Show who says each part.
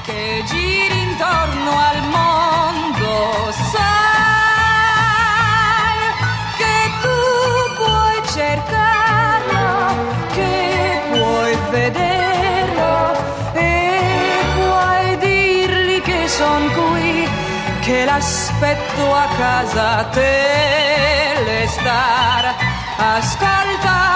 Speaker 1: che giri intorno al mondo, sai che tu puoi cercarlo, che puoi vederlo e puoi dirgli che son qui, che l'aspetto a casa, telestar, ascolta